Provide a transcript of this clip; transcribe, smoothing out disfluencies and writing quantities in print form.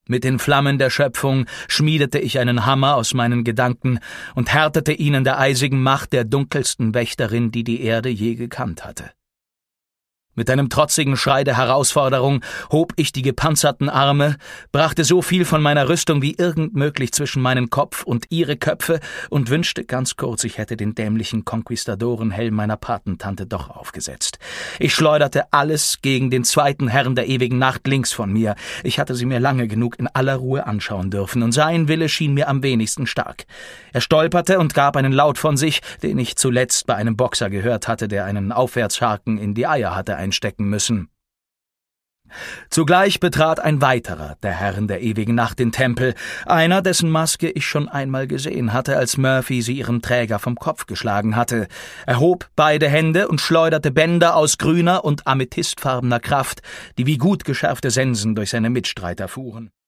Mit den Flammen der Schöpfung schmiedete ich einen Hammer aus meinen Gedanken und härtete ihn in der eisigen Macht der dunkelsten Wächterin, die die Erde je gekannt hatte. Mit einem trotzigen Schrei der Herausforderung hob ich die gepanzerten Arme, brachte so viel von meiner Rüstung wie irgend möglich zwischen meinen Kopf und ihre Köpfe und wünschte ganz kurz, ich hätte den dämlichen Konquistadorenhelm meiner Patentante doch aufgesetzt. Ich schleuderte alles gegen den zweiten Herrn der ewigen Nacht links von mir. Ich hatte sie mir lange genug in aller Ruhe anschauen dürfen, und sein Wille schien mir am wenigsten stark. Er stolperte und gab einen Laut von sich, den ich zuletzt bei einem Boxer gehört hatte, der einen Aufwärtshaken in die Eier hatte einstecken müssen. Zugleich betrat ein weiterer der Herren der ewigen Nacht den Tempel, einer, dessen Maske ich schon einmal gesehen hatte, als Murphy sie ihrem Träger vom Kopf geschlagen hatte. Er hob beide Hände und schleuderte Bänder aus grüner und amethystfarbener Kraft, die wie gut geschärfte Sensen durch seine Mitstreiter fuhren.